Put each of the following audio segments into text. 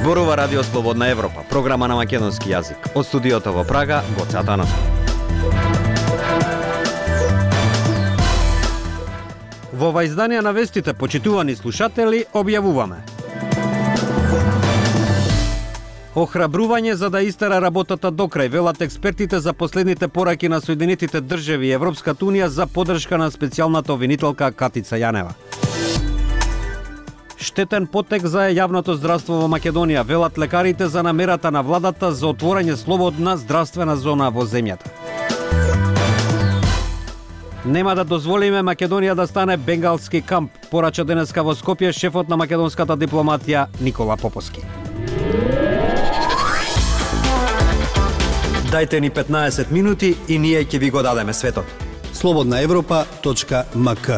Зборува Радио Слободна Европа, програма на македонски јазик. Од студиото во Прага, Гоце Атанасов. Во ова издание на вестите, почитувани слушатели, објавуваме: охрабрување за да истера работата до крај, велат експертите за последните пораки на Соединетите држави и Европската унија за поддршка на специјалната обвинителка Катица Јанева. Штетен потек за јавното здравство во Македонија, велат лекарите за намерата на владата за отворање слободна здравствена зона во земјата. Нема да дозволиме Македонија да стане бенгалски камп, порача денеска во Скопје шефот на македонската дипломатија Никола Поповски. Дајте ни 15 минути и ние ќе ви го дадеме светот. slobodnaevropa.mk.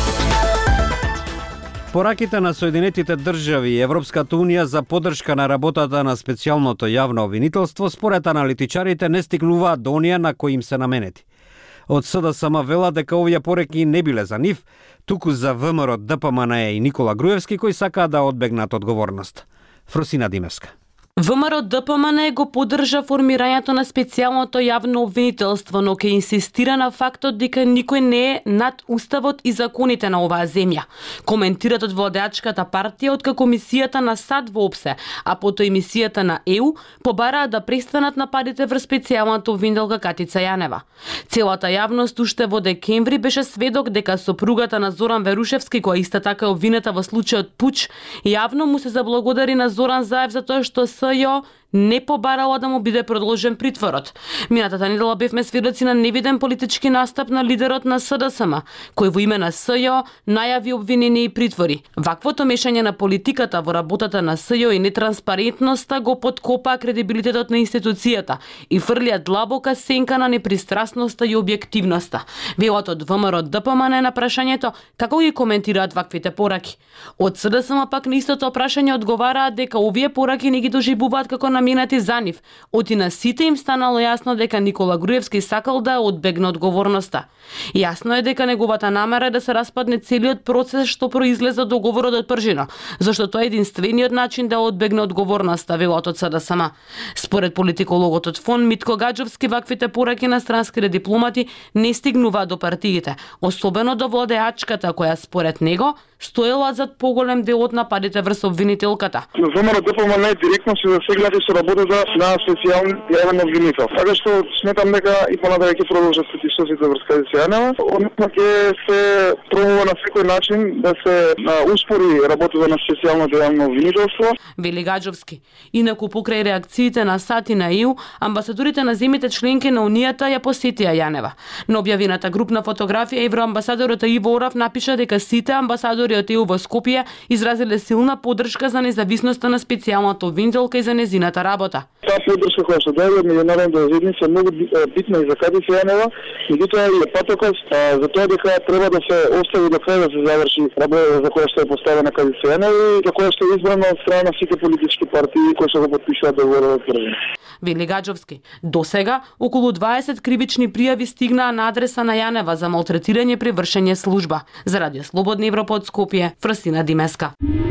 Пораките на Соединетите држави и Европската унија за поддршка на работата на специјалното јавно обвинителство според аналитичарите не стигнуваат до оние на кои им се наменети. Од СДСМ вела дека овие пореки не биле за нив, туку за ВМРО, ДПМН и Никола Груевски кои сакаат да одбегнат одговорност. Фросина Димевска. ВМРО ДПМН го поддржа формирањето на специјалното јавно обвинителство, но ќе инсистира на фактот дека никој не е над уставот и законите на оваа земја. Коментират од владеачката партија откако мисијата на САД во ОПСЕ, а потоа и мисијата на ЕУ побараат да престанат нападите врз специјалната обвинителка Катица Јанева. Целата јавност уште во декември беше сведок дека сопругата на Зоран Верушевски, која иста така е обвинета во случајот пуч, јавно му се заблагодари на Зоран Заев за тоа што СЈО не побарала да му биде продолжен притворот. Минатата недела бевме сведоци на невиден политички настап на лидерот на СДСМ, кој во име на СЈО најави обвинение и притвори. Ваквото мешање на политиката во работата на СЈО и нетранспарентноста го подкопаа кредибилитетот на институцијата и фрлија длабока сенка на непристрасноста и објективноста. Велат од ВМРО ДПМН на прашањето како ги коментираат ваквите пораки. Од СДСМ пак на истото прашање одговараат дека овие пораки не ги доживуваат како наменати за нив. Оти на сите им станало јасно дека Никола Груевски сакал да одбегне одговорноста. Јасно е дека неговата намера е да се распадне целиот процес што произлезе од договорот од пржина, зашто тоа е единствениот начин да одбегне одговорноста, велат од СДСМ. Според политикологот од ФОН Митко Гаджовски, ваквите пораки на странските дипломати не стигнуваат до партиите, особено до владеачката која според него стоела зад поголем дел од нападите врз обвинителката. ВМРО ДПМН директно се засегнати со работата на специјален јавен обвинител. Така што сметам дека и понатаму ќе продолжат притисоците врз Катица Јанева, односно ќе се пробува на секој начин да се успори работата на специјалното јавно обвинителство. Вели Гаджовски. Инаку покрај реакциите на САД и на ЕУ, амбасадорите на земјите членки на Унијата ја посетија Јанева. На објавената групна фотографија евроамбасадорот Иво Орав напиша дека сите амбасадори од ЕУ во Скопје изразиле силна поддршка за независноста на специјалната обвинителка и за незината работа. Таа поддршка која се даде од меѓународните заедници е многу битна и за Катица Јанева, меѓутоа и е патокас за тоа дека треба да се остави до крај да се заврши работата за која што е поставена Катица Јанева и за која што е избрана од страна на сите политички партии кои што го потпишуваат договорот од пржина. Вели Гаджовски. До сега околу 20 кривични пријави стигнаа на адреса на Јанева за малтретирање при вршење служба. За Радио Слободна Европа од Скопје, Фросина Димеска.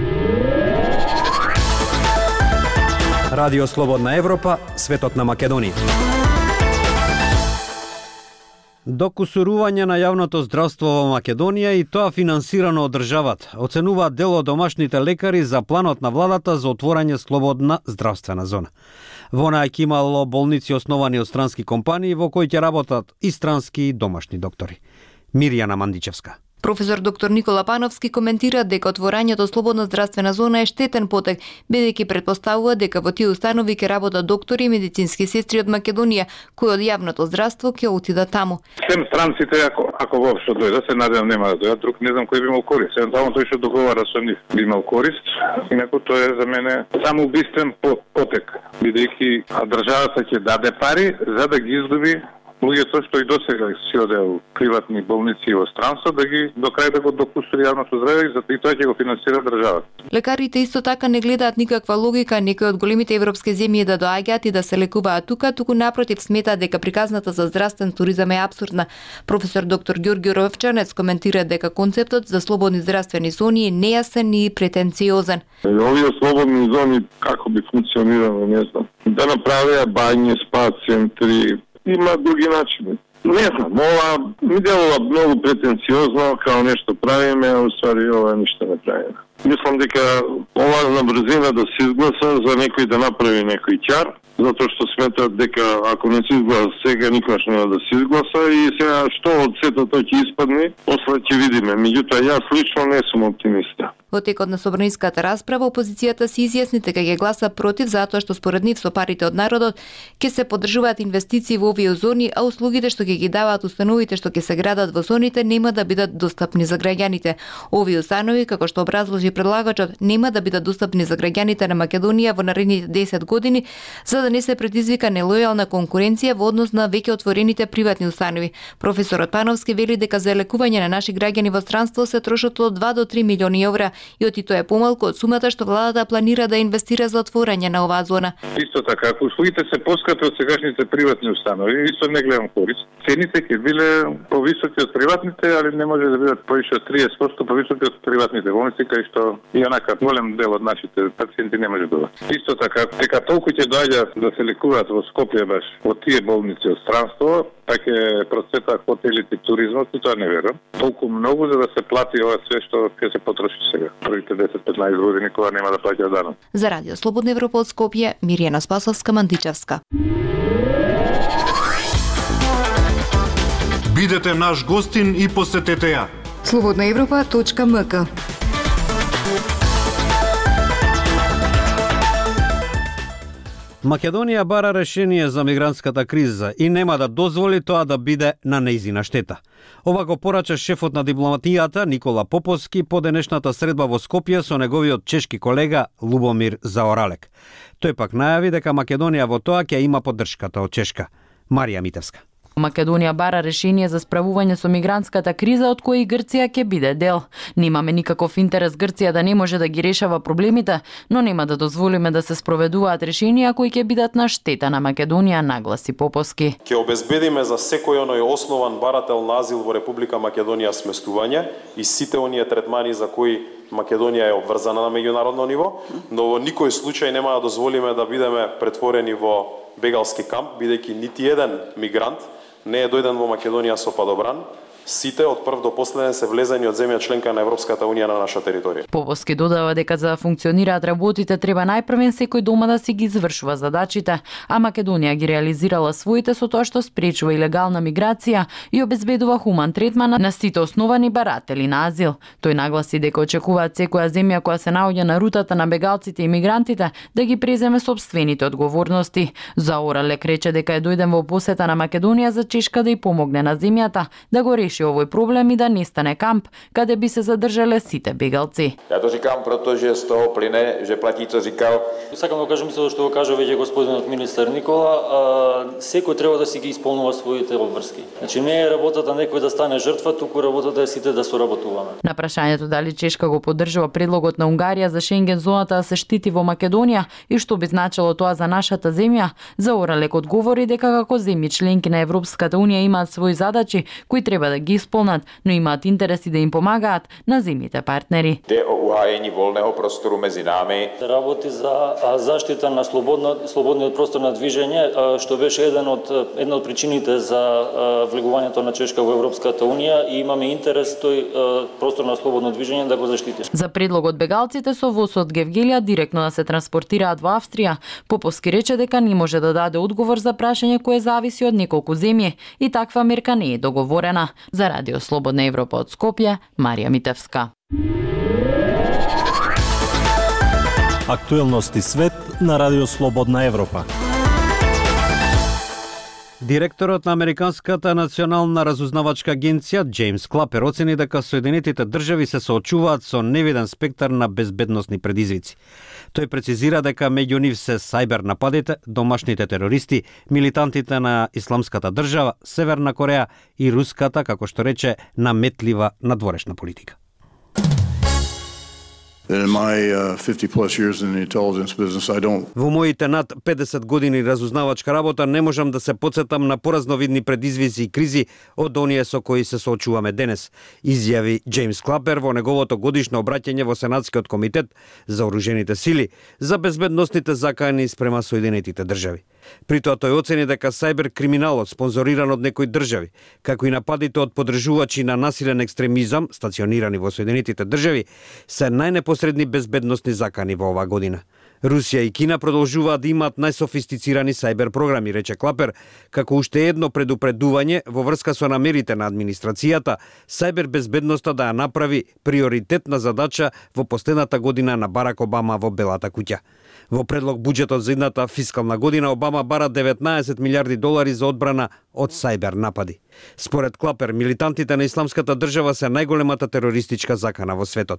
Радио Слободна Европа, светот на Македонија. Докусурување на јавното здравство во Македонија и тоа финансирано од државата, оценуваат дел од домашните лекари за планот на владата за отворање слободна здравствена зона. Во неја ќе имало болници основани од странски компании во кои ќе работат и странски и домашни доктори. Мирјана Мандичевска. Професор доктор Никола Пановски коментира дека отворањето слободна здравствена зона е штетен потек, бидејќи претпоставува дека во тие установи ќе работат доктори и медицински сестри од Македонија, кои од јавното здравство ќе отидат таму. Сем странците, ако воопшто дојдат, се надевам нема да дојдат, друг не знам кој би имал корист. Само тој што договара со нив би имал корист, инаку тоа е за мене само убиствен потек, бидејќи државата ќе даде пари за да ги изгуби луѓето што и досега си одеа у приватни болници во странство да ги до крај да го допустили јавното здравје и тоа ќе го финансира државата. Лекарите исто така не гледаат никаква логика некои од големите европски земји да доаѓаат и да се лекуваат туку напротив сметаат дека приказната за здравствен туризам е апсурдна. Професор доктор Ѓорѓи Ровчанец коментира дека концептот за слободни здравствени зони е нејасен и претенциозен. Овие слободни зони како би функционирало, не знам. Да направеа бањи, спа центри, има други начини. Не знам, ова ми делува многу претенциозно, као нешто правиме, а уствари ова ништо не правиме. Мислам дека ова на брзина да се изгласа за некој да направи некој ќар, затоа што сметат дека ако не се изгласа сега, никогаш нема да се изгласа и сега што од сето тоа ќе испадне, после ќе видиме. Меѓутоа, јас лично не сум оптимиста. Во текот на собраниската расправа, опозицијата се изјасни дека ќе гласа против затоа што според нив со парите од народот ќе се поддржуваат инвестиции во овие зони, а услугите што ќе ги даваат установите што ќе се градат во зоните нема да бидат достапни за граѓаните. Овие установи, како што образложи предлагачот, нема да бидат достапни за граѓаните на Македонија во наредните 10 години, за да не се предизвика нелојална конкуренција во однос на веќе отворените приватни установи. Професорот Пановски вели дека за лекување на наши граѓани во странство се трошат од 2 до 3 милиони евра, и оти тоа е помалку од сумата што владата планира да инвестира за отворање на оваа зона. Исто така, ако услугите се поскапи од сегашните приватни установи, исто не гледам корист. Цените ќе биле повисоки од приватните, али не може да бидат повише од 30% повисоки од приватните болници, кај што и онака голем дел од нашите пациенти не може да бидат. Исто така, дека толку ќе доаѓа да се лекуваат во Скопје баш во тие болници од странство, па ќе процветаат хотелите, туризмот, и тоа не верувам. Толку многу за да се плати ова све што ќе се потроши сега. Првите 10-15 години кога нема да плаќа данок. За Радио Слободна Европа од Скопје, Миријана Спасовска-Мандичевска. Бидете наш гостин и посетете ја. slobodnaevropa.mk. Македонија бара решение за мигрантската криза и нема да дозволи тоа да биде на нејзина штета. Ова го порача шефот на дипломатијата Никола Поповски по денешната средба во Скопје со неговиот чешки колега Лубомир Заоралек. Тој пак најави дека Македонија во тоа ќе има поддршката од Чешка. Марија Митевска. Македонија бара решение за справување со мигрантската криза од која и Грција ќе биде дел. Немаме никаков интерес Грција да не може да ги решава проблемите, но нема да дозволиме да се спроведуваат решенија кои ќе бидат на штета на Македонија, нагласи Поповски. Ќе обезбедиме за секој оној основан барател на азил во Република Македонија сместување и сите оние третмани за кои Македонија е обврзана на меѓународно ниво, но во никој случај нема да дозволиме да бидеме претворени во бегалски камп, бидејќи нити еден мигрант не е дојден во Македонија со падобран. Сите од прв до последен се влезени од земја членка на Европската унија на наша територија. Поповски додава дека за да функционираат работите треба најпрвен секој дома да си ги извршува задачите, а Македонија ги реализирала своите со тоа што спречува илегална миграција и обезбедува хуман третман на сите основани баратели на азил. Тој нагласи дека очекуваат секоја земја која се наоѓа на рутата на бегалците и мигрантите да ги преземе сопствените одговорности. Заоралек рече дека е дојден во посета на Македонија за Чешка да ја помогне на земјата да го реши овој проблем и да не стане камп каде би се задржале сите бегалци. Ja to říkám, protože z toho plyne, že platí, co říkal. Сакам да кажам мислам што го кажа веќе господинот министер Никола, секој треба да си ги исполнува своите обврски. Значи не е работата некој да стане жртва, туку работата е сите да соработуваме. На прашањето дали Чешка го поддржува предлогот на Унгарија за Шенген зоната да се штити во Македонија и што би значило тоа за нашата земја, Заоралек одговори дека како земји членки на Европската унија имаат своји задачи кои треба да ги исполнат, но имаат интереси да им помагаат на земјите партнери. Jde o uhájení volného prostoru mezi námi. Работи за заштита на слободниот простор на движење, што беше една од причините за влегувањето на Чешка во Европската унија и имаме интерес тој простор на слободно движење да го заштити. За предлогот бегалците со воз од Гевгелија директно да се транспортираат во Австрија, Поповски рече дека не може да даде одговор за прашање кое зависи од неколку земји и таква мерка не е договорена. За Радио Слободна Европа од Скопје, Марија Митевска. Актуелности свет на Радио Слободна Европа. Директорот на Американската национална разузнавачка агенција Джеймс Клапер оцени дека Соединетите држави се соочуваат со невиден спектар на безбедносни предизвици. Тој прецизира дека меѓу нив се сајбер нападите, домашните терористи, милитантите на Исламската држава, Северна Кореја и руската, како што рече, наметлива надворешна политика. In my 50 plus years in the intelligence business, I don't... Во моите над 50 години разузнавачка работа не можам да се потсетам на поразновидни предизвици и кризи од оние со кои се соочуваме денес, изјави Джеймс Клапер во неговото годишно обраќање во Сенатскиот комитет за оружените сили за безбедносните закани спрема Соединетите држави. При тоа тој оцени дека сајбер криминалот спонзориран од некои држави, како и нападите од поддржувачи на насилен екстремизам, стационирани во Соединетите држави, се најнепосредни безбедносни закани во оваа година. Русија и Кина продолжуваат да имаат најсофистицирани сајбер програми, рече Клапер, како уште едно предупредување во врска со намерите на администрацијата, сајбер безбедноста да ја направи приоритетна задача во последната година на Барак Обама во Белата куќа. Во предлог буџетот за идната фискална година Обама бара 19 милиарди долари за одбрана од сајбер напади. Според Клапер, милитантите на Исламската држава се најголемата терористичка закана во светот.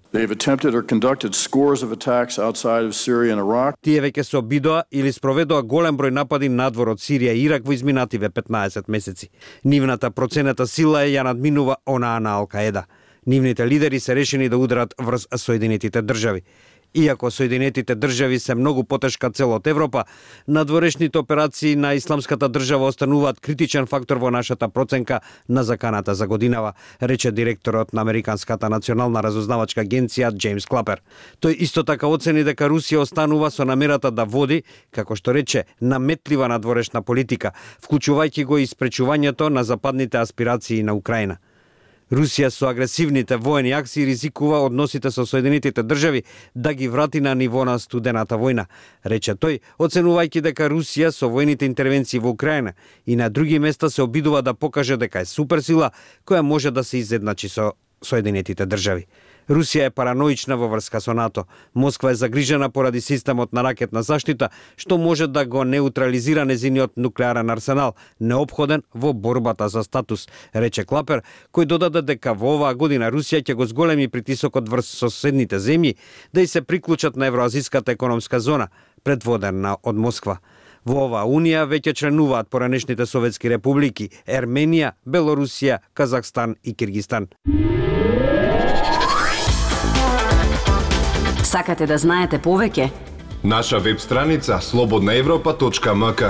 Тие веќе се обидоа или спроведоа голем број напади надвор од Сирија и Ирак во изминативе 15 месеци. Нивната проценета сила ја надминува онаа на Ал-Каеда. Нивните лидери се решени да ударат врз Соединетите држави. Иако Соединетите држави се многу потешка цел од Европа, надворешните операции на Исламската држава остануваат критичен фактор во нашата проценка на заканата за годинава, рече директорот на Американската национална разузнавачка агенција Джеймс Клапер. Тој исто така оцени дека Русија останува со намерата да води, како што рече, наметлива надворешна политика, вклучувајќи го и спречувањето на западните аспирации на Украина. Русија со агресивните воени акции ризикува односите со Соединетите држави да ги врати на ниво на студената војна, рече тој, оценувајќи дека Русија со војните интервенции во Украина и на други места се обидува да покаже дека е суперсила која може да се изедначи со Соединетите држави. Русија е параноична во врска со НАТО. Москва е загрижена поради системот на ракетна заштита, што може да го неутрализира незиниот нуклеарен арсенал, неопходен во борбата за статус, рече Клапер, кој додаде дека во оваа година Русија ќе го зголеми притисокот врз соседните земји да и се приклучат на Евроазиската економска зона, предводена од Москва. Во оваа унија веќе членуваат поранешните советски републики Ерменија, Белорусија, Казахстан и Киргистан. Сакате да знаете повеќе? Наша веб страница slobodnaevropa.mk.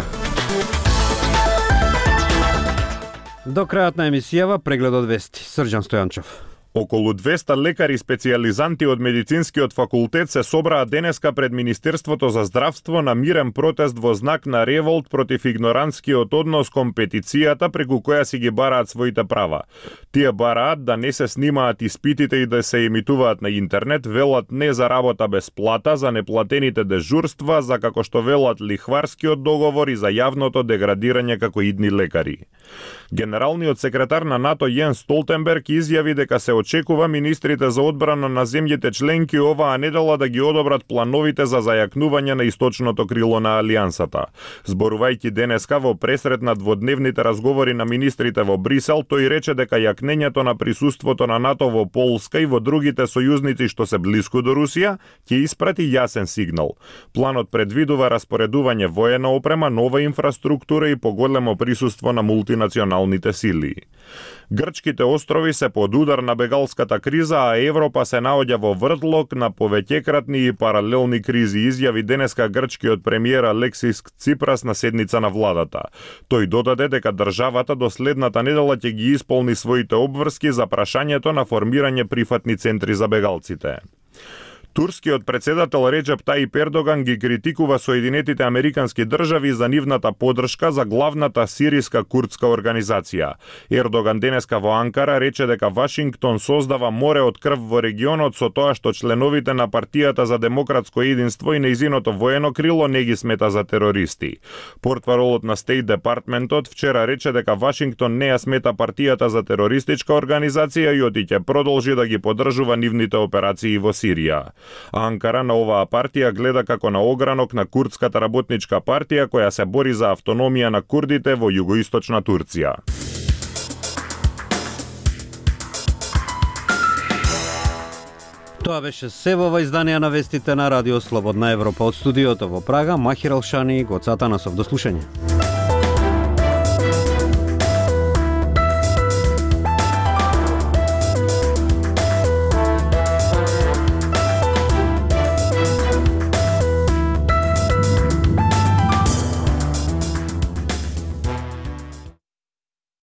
До крајот на емисијава преглед од вести. Срđan Стојанчов. Околу 200 лекари специјализанти од медицинскиот факултет се собраа денеска пред Министерството за здравство на мирен протест во знак на револт против игнорантскиот однос кон петицијата преку која си ги бараат своите права. Тие бараат да не се снимаат испитите и да се емитуваат на интернет, велат не за работа без плата, за неплатените дежурства, за како што велат лихварскиот договор и за јавното деградирање како идни лекари. Генералниот секретар на НАТО Јенс Столтенберг изјави дека се очекува министрите за одбрана на земјите членки оваа недела да ги одобрат плановите за зајакнување на источното крило на алијансата. Зборувајќи денеска во пресрет на дводневните разговори на министрите во Брисел, тој рече дека јакнењето на присуството на НАТО во Полска и во другите сојузници што се блиску до Русија ќе испрати јасен сигнал. Планот предвидува распоредување воена опрема, нова инфраструктура и поголемо присуство на мултинационалните сили. Грчките острови се под удар на бегалската криза, а Европа се наоѓа во вртлок на повеќекратни и паралелни кризи, изјави денеска грчкиот премиер Алексис Ципрас на седница на владата. Тој додаде дека државата до следната недела ќе ги исполни своите обврски за прашањето на формирање прифатни центри за бегалците. Турскиот председател Реджеп Таип Ердоган ги критикува Соединетите Американски држави за нивната поддршка за главната сириска курдска организација. Ердоган денеска во Анкара рече дека Вашингтон создава море од крв во регионот со тоа што членовите на партијата за демократско единство и нејзиното воено крило не ги смета за терористи. Портпаролот на Стейт Департментот вчера рече дека Вашингтон не ја смета партијата за терористичка организација и оти ќе продолжи да ги поддржува нивните операции во Сирија. А Анкара на оваа партија гледа како на огранок на курдската работничка партија која се бори за автономија на курдите во југоисточна Турција. Тоа беше се во издание на вестите на Радио Слободна Европа. Од студиото во Прага, Махир Алшани и Гоца Атанасов. До слушање.